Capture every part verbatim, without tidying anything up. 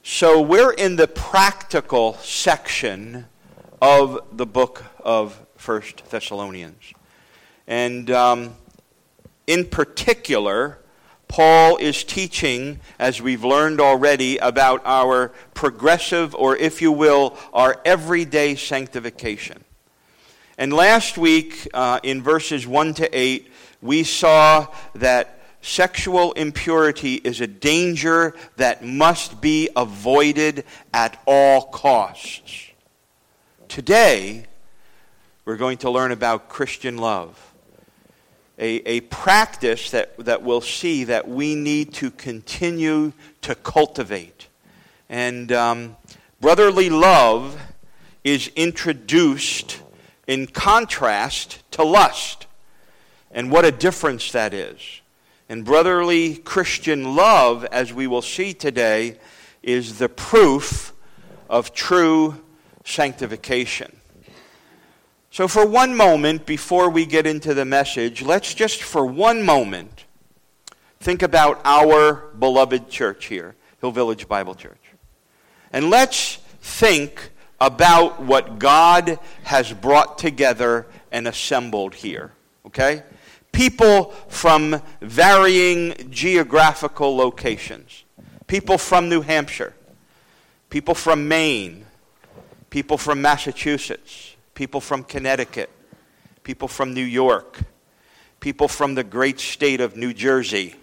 So we're in the practical section of the book of First Thessalonians. And um, in particular, Paul is teaching, as we've learned already, about our progressive, or if you will, our everyday sanctification. And last week, uh, in verses one to eight, we saw that sexual impurity is a danger that must be avoided at all costs. Today, we're going to learn about Christian love, a, a practice that, that we'll see that we need to continue to cultivate. And um, brotherly love is introduced in contrast to lust, and what a difference that is. And brotherly Christian love, as we will see today, is the proof of true sanctification. So for one moment, before we get into the message, let's just for one moment think about our beloved church here, Hill Village Bible Church. And let's think about what God has brought together and assembled here, okay? People from varying geographical locations. People from New Hampshire. People from Maine. People from Massachusetts. People from Connecticut. People from New York. People from the great state of New Jersey.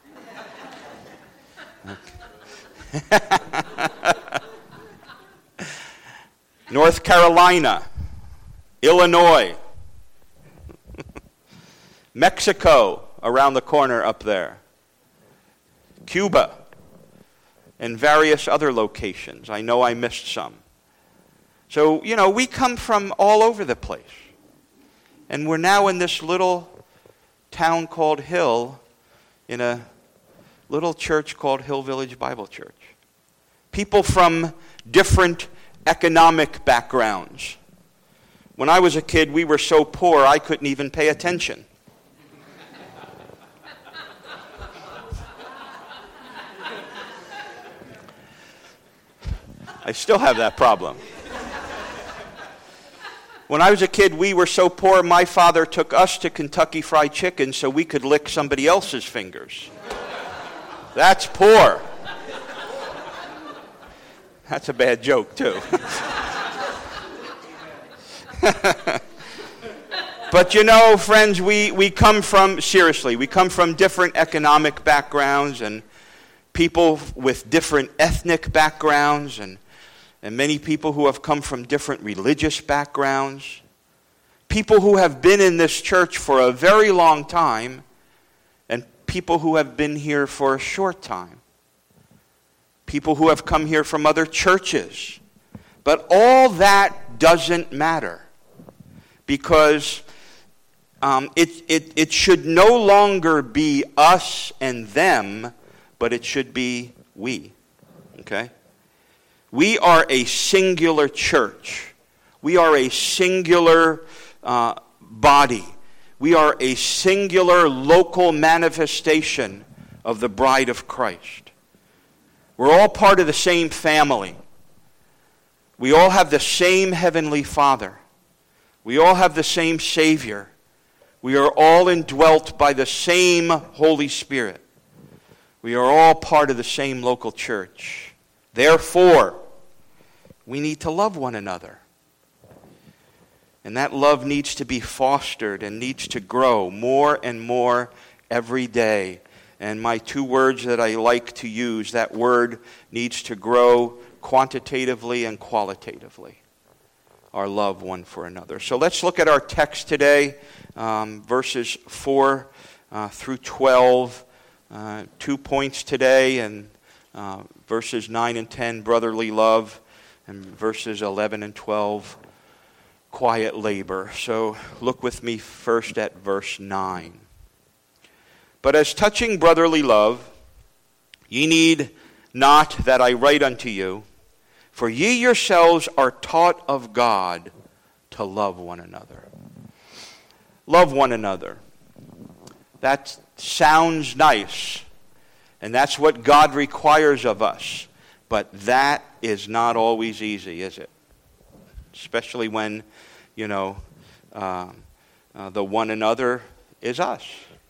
North Carolina. Illinois. Mexico, around the corner up there. Cuba, and various other locations. I know I missed some. So, you know, we come from all over the place. And we're now in this little town called Hill, in a little church called Hill Village Bible Church. People from different economic backgrounds. When I was a kid, we were so poor I couldn't even pay attention. I still have that problem. When I was a kid, we were so poor, my father took us to Kentucky Fried Chicken so we could lick somebody else's fingers. That's poor. That's a bad joke, too. But you know, friends, we, we come from, seriously, we come from different economic backgrounds and people with different ethnic backgrounds and And many people who have come from different religious backgrounds. People who have been in this church for a very long time. And people who have been here for a short time. People who have come here from other churches. But all that doesn't matter. Because um, it, it, it should no longer be us and them, but it should be we. Okay? We are a singular church. We are a singular uh, body. We are a singular local manifestation of the bride of Christ. We're all part of the same family. We all have the same heavenly Father. We all have the same Savior. We are all indwelt by the same Holy Spirit. We are all part of the same local church. Therefore, we need to love one another. And that love needs to be fostered and needs to grow more and more every day. And my two words that I like to use, that word needs to grow quantitatively and qualitatively. Our love one for another. So let's look at our text today, um, verses four uh, through twelve. Uh, two points today, and uh, verses nine and ten, brotherly love, and verses eleven and twelve, quiet labor. So look with me first at verse nine. But as touching brotherly love, ye need not that I write unto you, for ye yourselves are taught of God to love one another. Love one another. That sounds nice. And that's what God requires of us. But that is not always easy, is it? Especially when, you know, uh, uh, the one another is us.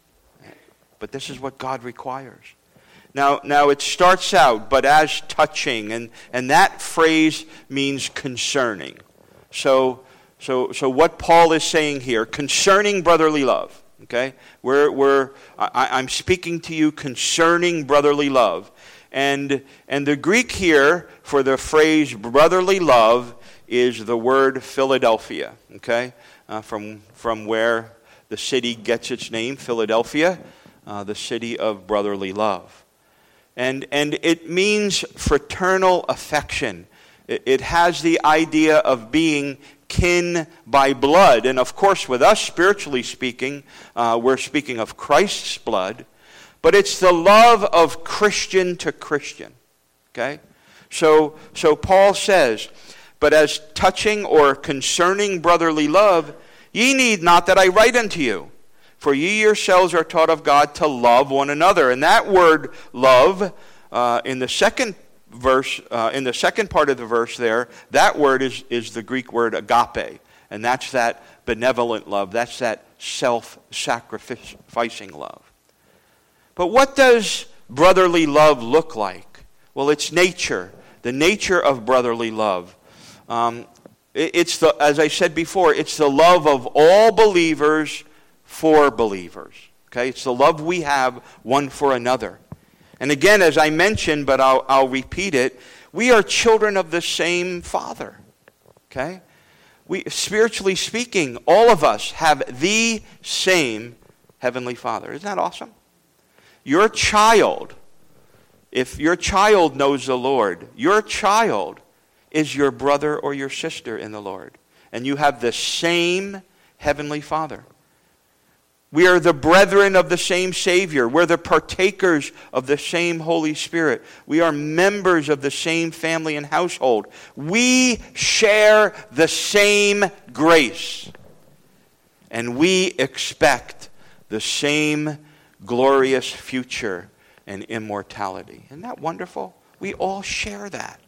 But this is what God requires. Now, now it starts out, but as touching, and, and that phrase means concerning. So, so, so what Paul is saying here, concerning brotherly love. Okay, we're we're I, I'm speaking to you concerning brotherly love, and and the Greek here for the phrase brotherly love is the word Philadelphia. Okay, uh, from from where the city gets its name, Philadelphia, uh, the city of brotherly love, and and it means fraternal affection. It, it has the idea of being kin by blood. And of course, with us, spiritually speaking, uh, we're speaking of Christ's blood. But it's the love of Christian to Christian. Okay? So, so Paul says, but as touching or concerning brotherly love, ye need not that I write unto you. For ye yourselves are taught of God to love one another. And that word love, uh, in the second verse, uh, in the second part of the verse there, that word is, is the Greek word agape. And that's that benevolent love. That's that self-sacrificing love. But what does brotherly love look like? Well, it's nature. The nature of brotherly love. Um, it, it's the, as I said before, it's the love of all believers for believers. Okay? It's the love we have one for another. And again, as I mentioned, but I'll, I'll repeat it, we are children of the same Father. Okay? We, spiritually speaking, all of us have the same Heavenly Father. Isn't that awesome? Your child, if your child knows the Lord, your child is your brother or your sister in the Lord. And you have the same Heavenly Father. We are the brethren of the same Savior. We're the partakers of the same Holy Spirit. We are members of the same family and household. We share the same grace. And we expect the same glorious future and immortality. Isn't that wonderful? We all share that.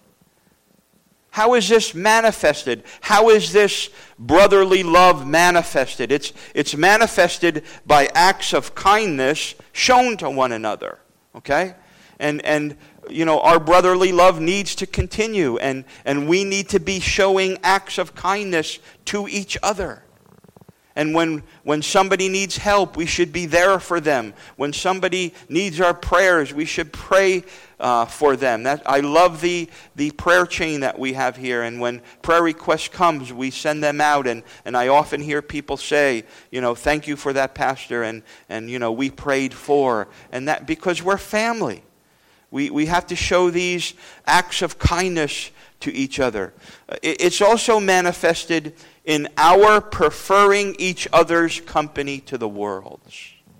How is this manifested? How is this brotherly love manifested? It's, it's manifested by acts of kindness shown to one another. Okay? And, and you know, our brotherly love needs to continue. And, and we need to be showing acts of kindness to each other. And when, when somebody needs help, we should be there for them. When somebody needs our prayers, we should pray uh, for them. That, I love the, the prayer chain that we have here. And when prayer requests comes, we send them out. And, and I often hear people say, you know, thank you for that, Pastor. And, and you know, we prayed for. And that because we're family. We, we have to show these acts of kindness to each other. It's also manifested in our preferring each other's company to the world's.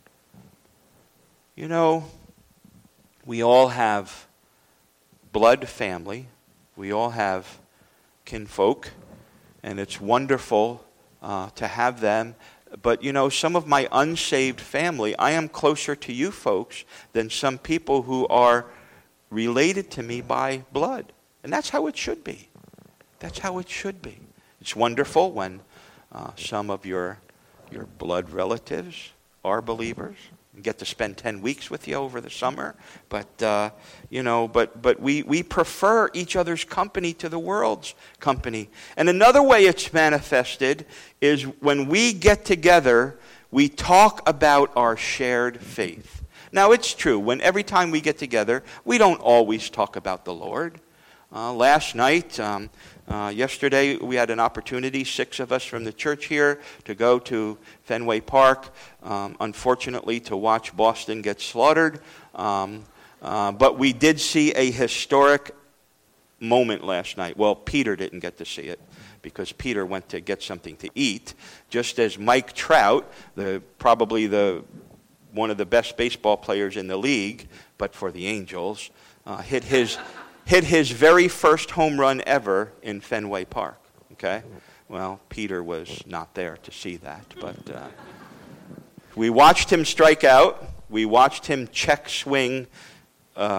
You know, we all have blood family. We all have kinfolk. And it's wonderful uh, to have them. But, you know, some of my unsaved family, I am closer to you folks than some people who are related to me by blood. And that's how it should be. That's how it should be. It's wonderful when uh, some of your your blood relatives are believers and get to spend ten weeks with you over the summer. But uh, you know, but but we we prefer each other's company to the world's company. And another way it's manifested is when we get together, we talk about our shared faith. Now it's true. When every time we get together, we don't always talk about the Lord. Uh, last night, um, uh, yesterday, we had an opportunity, six of us from the church here, to go to Fenway Park, um, unfortunately, to watch Boston get slaughtered. Um, uh, but we did see a historic moment last night. Well, Peter didn't get to see it because Peter went to get something to eat, just as Mike Trout, the probably the one of the best baseball players in the league, but for the Angels, uh, hit his... hit his very first home run ever in Fenway Park. Okay? Well, Peter was not there to see that. But uh, we watched him strike out. We watched him check swing uh,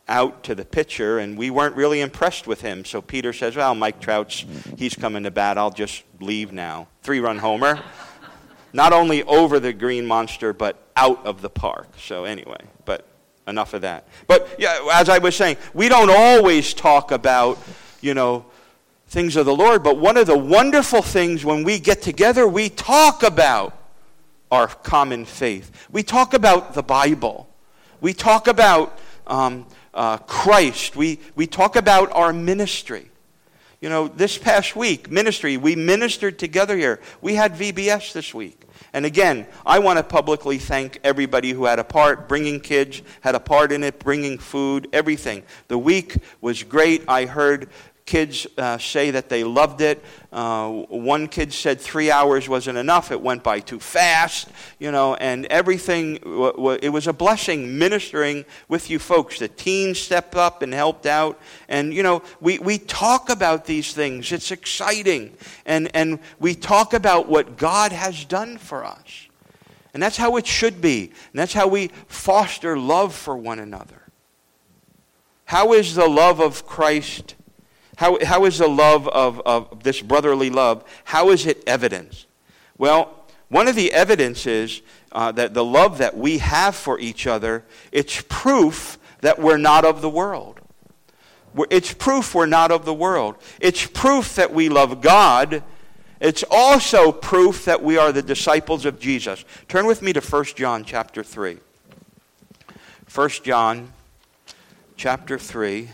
out to the pitcher, and we weren't really impressed with him. So Peter says, well, Mike Trout's, he's coming to bat. I'll just leave now. Three-run homer. Not only over the green monster, but out of the park. So anyway, but enough of that. But yeah, as I was saying, we don't always talk about, you know, things of the Lord, but one of the wonderful things when we get together, we talk about our common faith. We talk about the Bible. We talk about um, uh, Christ. We, we talk about our ministry. You know, this past week, ministry, we ministered together here. We had V B S this week. And again, I want to publicly thank everybody who had a part, bringing kids, had a part in it, bringing food, everything. The week was great. I heard kids uh, say that they loved it. Uh, one kid said three hours wasn't enough. It went by too fast, you know, and everything, w- w- it was a blessing ministering with you folks. The teens stepped up and helped out. And, you know, we, we talk about these things. It's exciting. And, and we talk about what God has done for us. And that's how it should be. And that's how we foster love for one another. How is the love of Christ How, how is the love of, of this brotherly love, how is it evidenced? Well, one of the evidence is uh, that the love that we have for each other, it's proof that we're not of the world. It's proof we're not of the world. It's proof that we love God. It's also proof that we are the disciples of Jesus. Turn with me to First John chapter three. First John chapter three.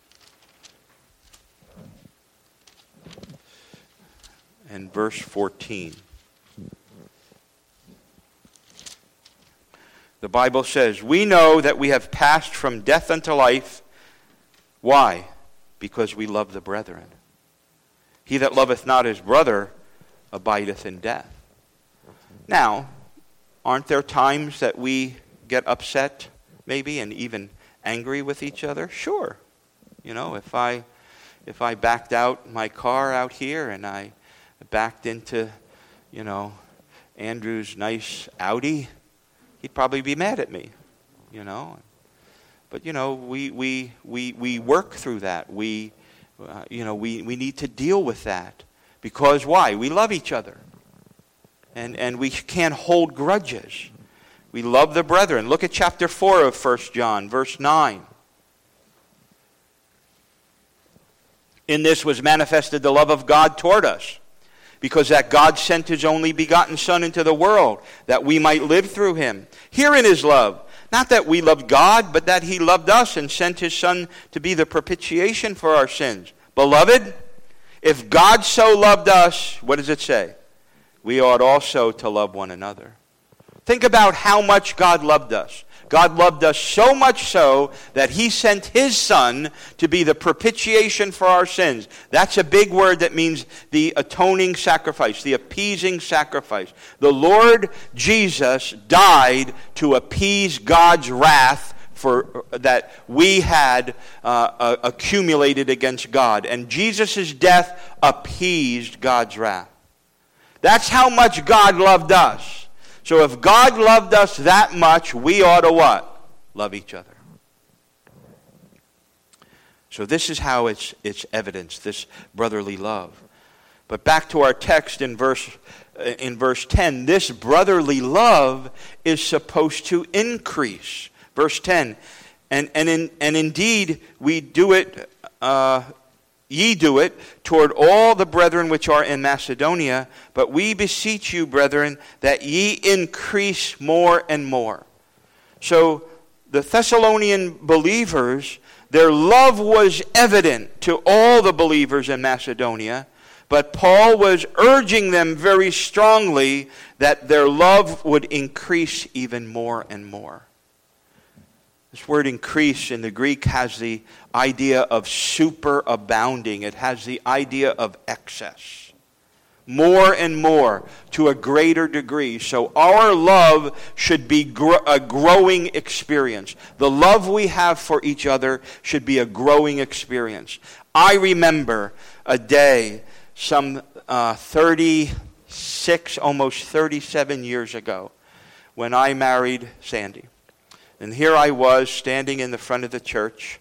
And verse fourteen. The Bible says, we know that we have passed from death unto life. Why? Because we love the brethren. He that loveth not his brother abideth in death. Now, aren't there times that we get upset, maybe, and even angry with each other? Sure. You know, if I if I backed out my car out here and I backed into, you know, Andrew's nice Audi, he'd probably be mad at me, you know. But, you know, we we we, we work through that. We, uh, you know, we, we need to deal with that. Because why? We love each other. And, and we can't hold grudges. We love the brethren. Look at chapter four of First John, verse nine. In this was manifested the love of God toward us, because that God sent his only begotten Son into the world, that we might live through him. Herein is love, not that we loved God, but that he loved us and sent his Son to be the propitiation for our sins. Beloved, if God so loved us, what does it say? We ought also to love one another. Think about how much God loved us. God loved us so much so that he sent his Son to be the propitiation for our sins. That's a big word that means the atoning sacrifice, the appeasing sacrifice. The Lord Jesus died to appease God's wrath for that we had uh, uh, accumulated against God. And Jesus' death appeased God's wrath. That's how much God loved us. So if God loved us that much, we ought to what? Love each other. So this is how it's it's evidenced, this brotherly love. But back to our text in verse in verse ten, this brotherly love is supposed to increase. Verse ten, and and in, and indeed we do it. Uh, Ye do it toward all the brethren which are in Macedonia, but we beseech you, brethren, that ye increase more and more. So the Thessalonian believers, their love was evident to all the believers in Macedonia, but Paul was urging them very strongly that their love would increase even more and more. This word increase in the Greek has the idea of superabounding. It has the idea of excess. More and more to a greater degree. So our love should be gr- a growing experience. The love we have for each other should be a growing experience. I remember a day some uh, thirty-six, almost thirty-seven years ago when I married Sandy. And here I was standing in the front of the church,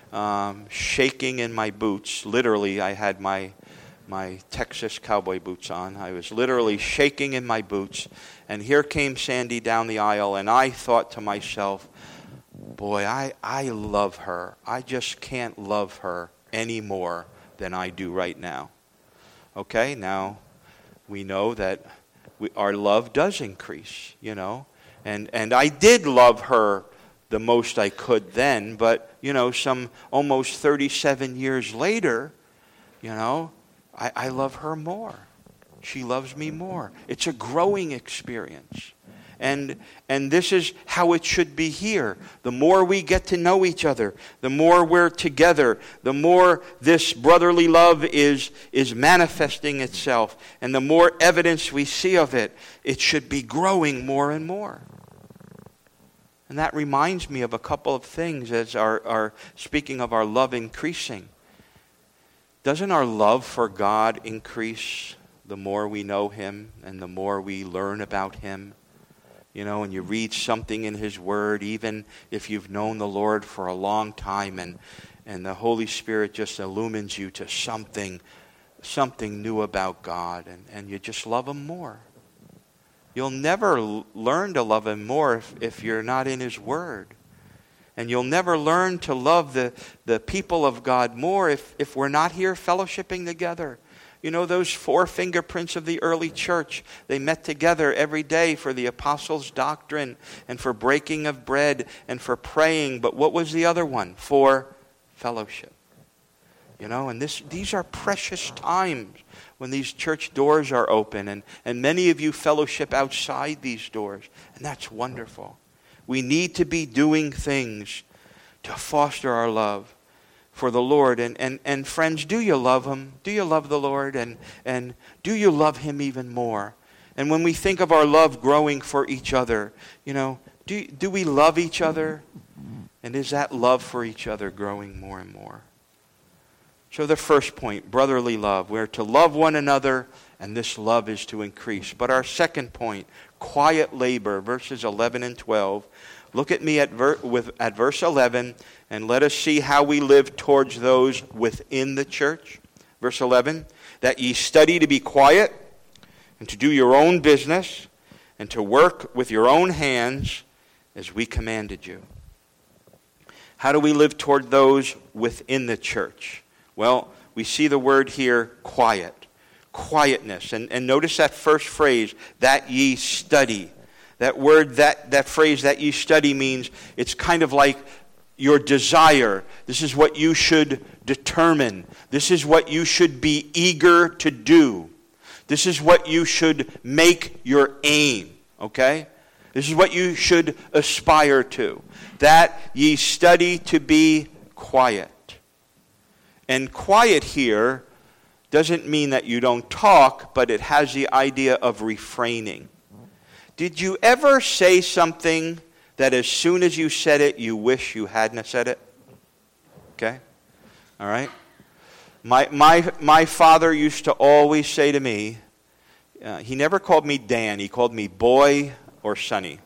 um, shaking in my boots. Literally, I had my my Texas cowboy boots on. I was literally shaking in my boots. And here came Sandy down the aisle, and I thought to myself, boy, I, I love her. I just can't love her any more than I do right now. Okay, now we know that we, our love does increase, you know. And and I did love her the most I could then, but, you know, some almost thirty-seven years later, you know, I, I love her more. She loves me more. It's a growing experience. And and this is how it should be here. The more we get to know each other, the more we're together, the more this brotherly love is, is manifesting itself, and the more evidence we see of it, it should be growing more and more. And that reminds me of a couple of things as our, our speaking of our love increasing. Doesn't our love for God increase the more we know Him and the more we learn about Him? You know, and you read something in His Word, even if you've known the Lord for a long time, and, and the Holy Spirit just illumines you to something, something new about God, and, and you just love Him more. You'll never l- learn to love Him more if, if you're not in His Word. And you'll never learn to love the, the people of God more if, if we're not here fellowshipping together. You know, those four fingerprints of the early church, they met together every day for the apostles' doctrine and for breaking of bread and for praying. But what was the other one? For fellowship. You know, and this these are precious times when these church doors are open. And, and many of you fellowship outside these doors. And that's wonderful. We need to be doing things to foster our love for the Lord. And, and, and friends, do you love Him? Do you love the Lord? And, and do you love Him even more? And when we think of our love growing for each other, you know, do, do we love each other? And is that love for each other growing more and more? So the first point, brotherly love. We're to love one another, and this love is to increase. But our second point, quiet labor, verses eleven and twelve. Look at me at, ver- with, at verse eleven, and let us see how we live towards those within the church. Verse eleven, that ye study to be quiet, and to do your own business, and to work with your own hands, as we commanded you. How do we live toward those within the church? Well, we see the word here, quiet. Quietness. And, and notice that first phrase, that ye study. That word, that, that phrase, that ye study, means it's kind of like your desire. This is what you should determine. This is what you should be eager to do. This is what you should make your aim. Okay? This is what you should aspire to. That ye study to be quiet. And quiet here doesn't mean that you don't talk, but it has the idea of refraining. Did you ever say something that as soon as you said it, you wish you hadn't said it? Okay? All right? My, my, my father used to always say to me, uh, he never called me Dan, he called me boy or Sonny.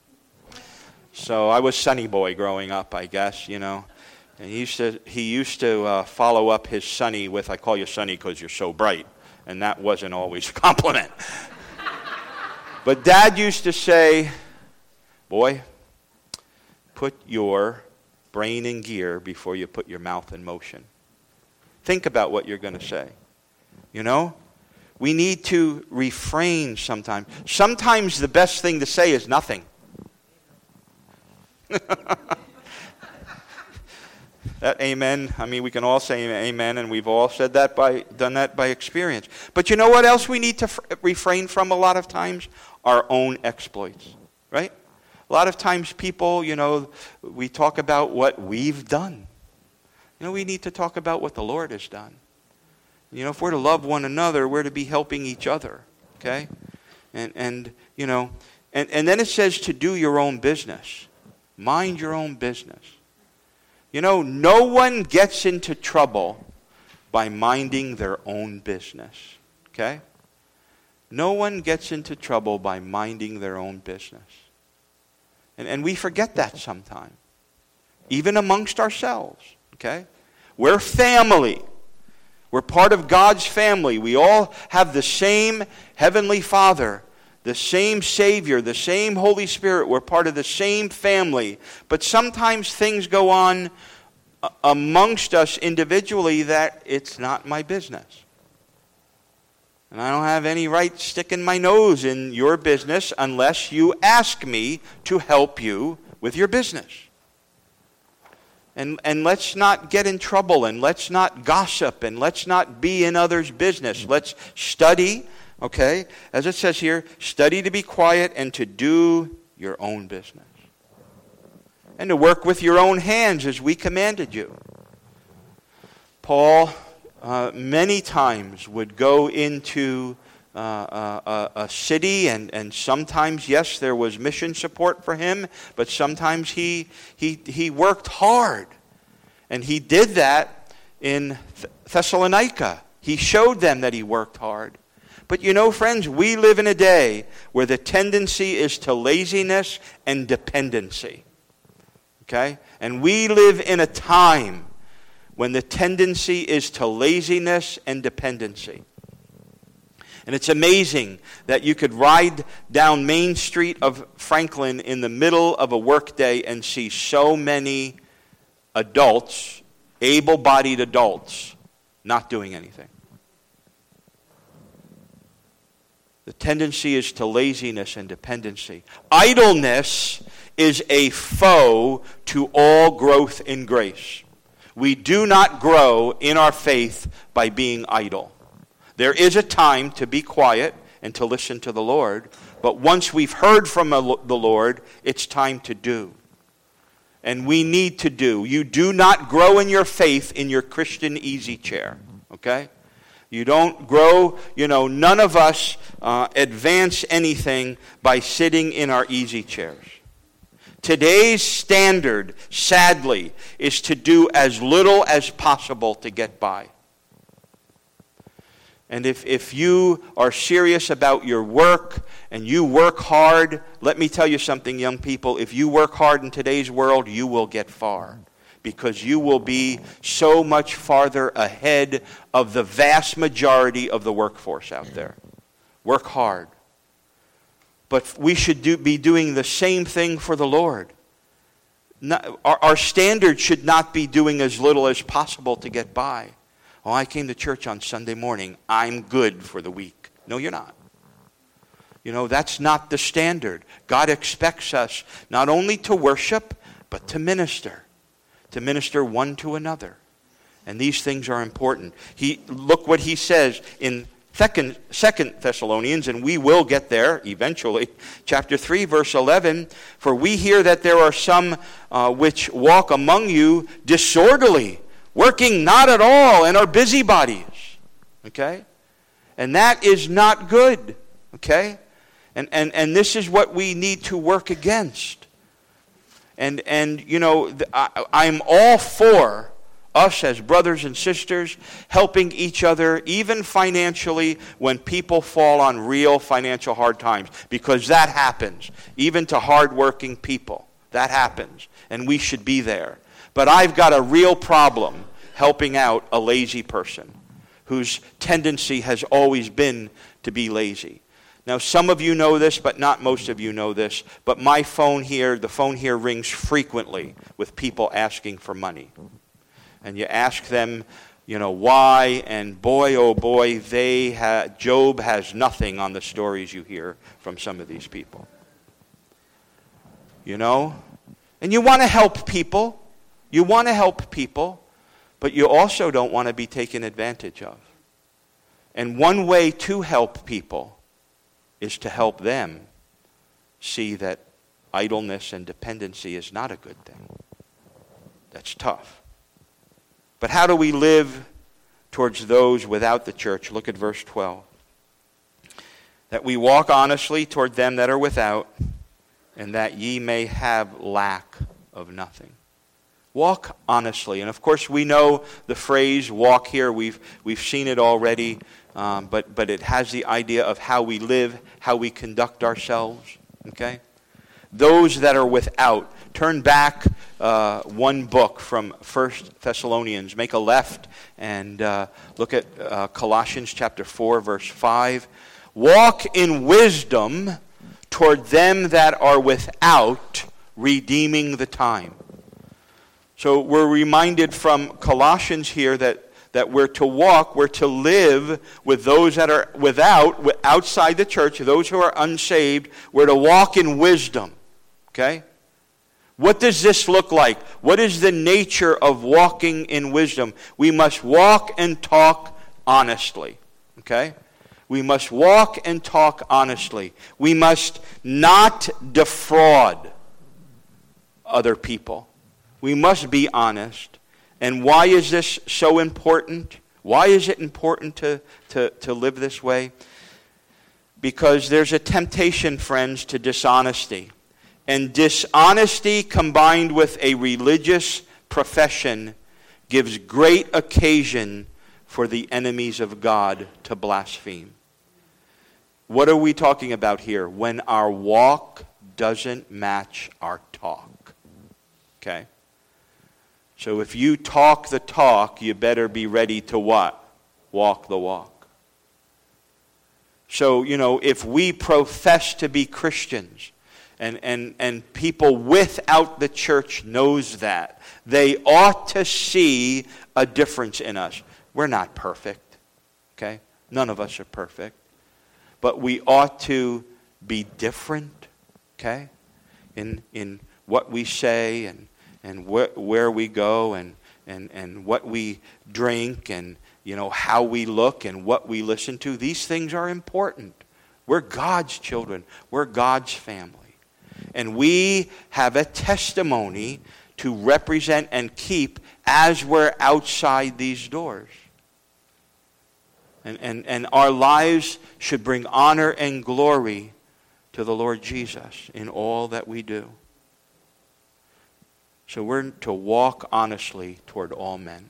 So I was Sonny boy growing up, I guess, you know. And he used to, he used to uh, follow up his Sonny with, I call you Sonny because you're so bright. And that wasn't always a compliment. But Dad used to say, boy, put your brain in gear before you put your mouth in motion. Think about what you're going to say. You know? We need to refrain sometimes. Sometimes the best thing to say is nothing. That amen, I mean, we can all say amen, and we've all said that by, done that by experience. But you know what else we need to f- refrain from a lot of times? Our own exploits, right? A lot of times people, you know, we talk about what we've done. You know, we need to talk about what the Lord has done. You know, if we're to love one another, we're to be helping each other, okay? And, and you know, and, and then it says to do your own business. Mind your own business. You know, no one gets into trouble by minding their own business. Okay? No one gets into trouble by minding their own business. And, and we forget that sometimes. Even amongst ourselves. Okay? We're family. We're part of God's family. We all have the same Heavenly Father, the same Savior, the same Holy Spirit. We're part of the same family. But sometimes things go on amongst us individually that it's not my business. And I don't have any right sticking my nose in your business unless you ask me to help you with your business. And and let's not get in trouble, and let's not gossip, and let's not be in others' business. Let's study, okay? As it says here, study to be quiet and to do your own business. And to work with your own hands as we commanded you. Paul uh, many times would go into uh, a, a city, and, and sometimes, yes, there was mission support for him, but sometimes he he he worked hard. And he did that in Thessalonica. He showed them that he worked hard. But you know, friends, we live in a day where the tendency is to laziness and dependency. Okay? And we live in a time when the tendency is to laziness and dependency. And it's amazing that you could ride down Main Street of Franklin in the middle of a workday and see so many adults, able-bodied adults, not doing anything. The tendency is to laziness and dependency. Idleness is a foe to all growth in grace. We do not grow in our faith by being idle. There is a time to be quiet and to listen to the Lord, but once we've heard from the Lord, it's time to do. And we need to do. You do not grow in your faith in your Christian easy chair, okay? You don't grow, you know, none of us uh, advance anything by sitting in our easy chairs. Today's standard, sadly, is to do as little as possible to get by. And if, if you are serious about your work and you work hard, let me tell you something, young people. If you work hard in today's world, you will get far. Because you will be so much farther ahead of the vast majority of the workforce out there. Work hard. But we should do, be doing the same thing for the Lord. Not, our, our standard should not be doing as little as possible to get by. Oh, I came to church on Sunday morning. I'm good for the week. No, you're not. You know, that's not the standard. God expects us not only to worship, but to minister. To minister one to another. And these things are important. He look what he says in Second, Second Thessalonians, and we will get there eventually. Chapter three, verse eleven. For we hear that there are some uh, which walk among you disorderly, working not at all, and are busybodies. Okay? And that is not good. Okay? And and and this is what we need to work against. And, and you know, I, I'm all for us as brothers and sisters helping each other, even financially, when people fall on real financial hard times. Because that happens, even to hardworking people. That happens, and we should be there. But I've got a real problem helping out a lazy person whose tendency has always been to be lazy. Now, some of you know this, but not most of you know this. But my phone here, the phone here rings frequently with people asking for money. And you ask them, you know, why, and boy, oh boy, they ha- Job has nothing on the stories you hear from some of these people. You know? And you want to help people. You want to help people, but you also don't want to be taken advantage of. And one way to help people is to help them see that idleness and dependency is not a good thing. That's tough. But how do we live towards those without the church? Look at verse twelve. That we walk honestly toward them that are without, and that ye may have lack of nothing. Walk honestly. And of course we know the phrase walk here. We've we've seen it already. Um, but, but it has the idea of how we live, how we conduct ourselves. Okay? Those that are without. turn back uh, one book from First Thessalonians. Make a left and uh, look at uh, Colossians chapter four, verse five. Walk in wisdom toward them that are without, redeeming the time. So we're reminded from Colossians here that, that we're to walk, we're to live with those that are without, outside the church, those who are unsaved. We're to walk in wisdom. Okay? What does this look like? What is the nature of walking in wisdom? We must walk and talk honestly. Okay? We must walk and talk honestly. We must not defraud other people. We must be honest. And why is this so important? Why is it important to, to, to live this way? Because there's a temptation, friends, to dishonesty. And dishonesty combined with a religious profession gives great occasion for the enemies of God to blaspheme. What are we talking about here? When our walk doesn't match our talk. Okay? So if you talk the talk, you better be ready to what? Walk the walk. So, you know, if we profess to be Christians, and, and, and people without the church knows that, they ought to see a difference in us. We're not perfect, okay? None of us are perfect. But we ought to be different, okay? In, in what we say and and wh- where we go and, and, and what we drink and, you know, how we look and what we listen to. These things are important. We're God's children. We're God's family. And we have a testimony to represent and keep as we're outside these doors. And, and, and our lives should bring honor and glory to the Lord Jesus in all that we do. So we're to walk honestly toward all men.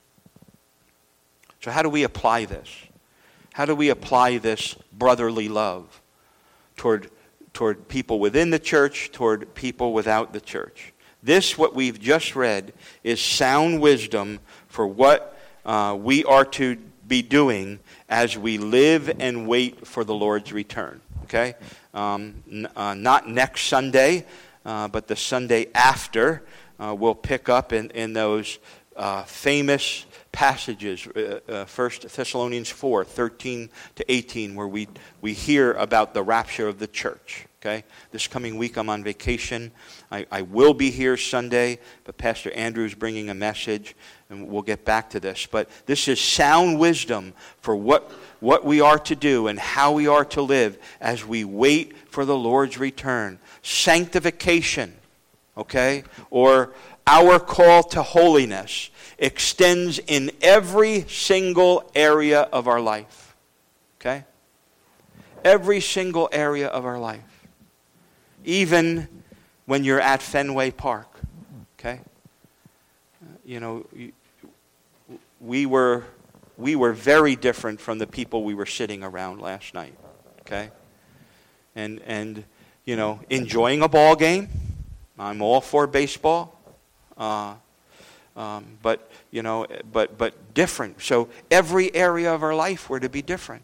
So how do we apply this? How do we apply this brotherly love toward, toward people within the church, toward people without the church? This, what we've just read, is sound wisdom for what uh, we are to be doing as we live and wait for the Lord's return. Okay? Um, n- uh, not next Sunday, uh, but the Sunday after. Uh, we'll pick up in, in those uh, famous passages, uh, uh, First Thessalonians four, thirteen to eighteen, where we, we hear about the rapture of the church. Okay? This coming week I'm on vacation. I, I will be here Sunday, but Pastor Andrew's bringing a message, and we'll get back to this. But this is sound wisdom for what, what we are to do and how we are to live as we wait for the Lord's return. Sanctification. Okay? Or our call to holiness extends in every single area of our life. Okay? Every single area of our life. Even when you're at Fenway Park. Okay? You know, we were we were very different from the people we were sitting around last night. Okay? And and you know, enjoying a ball game. I'm all for baseball, uh, um, but you know, but but different. So every area of our life we're to be different.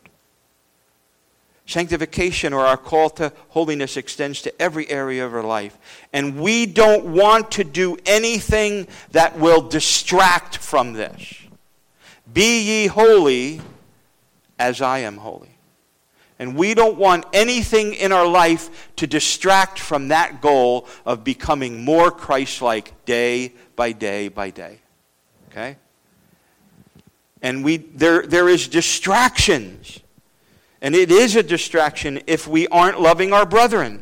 Sanctification, or our call to holiness, extends to every area of our life, and we don't want to do anything that will distract from this. Be ye holy, as I am holy. And we don't want anything in our life to distract from that goal of becoming more Christ-like day by day by day. Okay? And we there there is distractions. And it is a distraction if we aren't loving our brethren.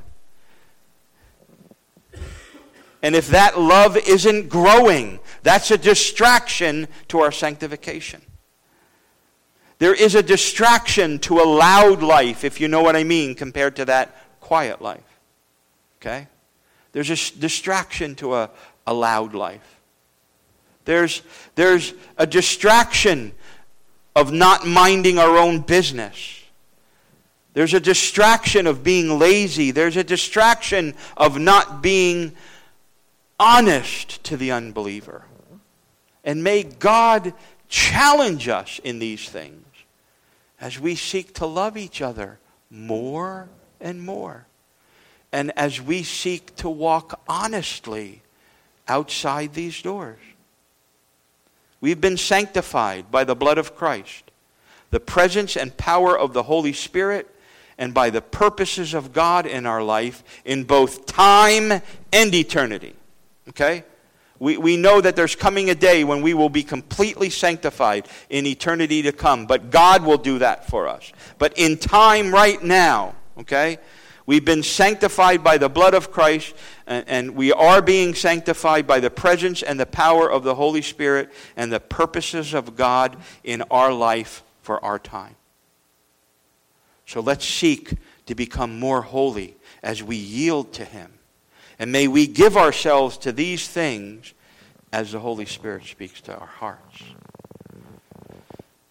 And if that love isn't growing, that's a distraction to our sanctification. There is a distraction to a loud life, if you know what I mean, compared to that quiet life. Okay? There's a distraction to a, a loud life. There's, there's a distraction of not minding our own business. There's a distraction of being lazy. There's a distraction of not being honest to the unbeliever. And may God challenge us in these things as we seek to love each other more and more. And as we seek to walk honestly outside these doors. We've been sanctified by the blood of Christ, the presence and power of the Holy Spirit, and by the purposes of God in our life in both time and eternity. Okay? We, we know that there's coming a day when we will be completely sanctified in eternity to come. But God will do that for us. But in time right now, okay, we've been sanctified by the blood of Christ, and, and we are being sanctified by the presence and the power of the Holy Spirit and the purposes of God in our life for our time. So let's seek to become more holy as we yield to Him. And may we give ourselves to these things as the Holy Spirit speaks to our hearts.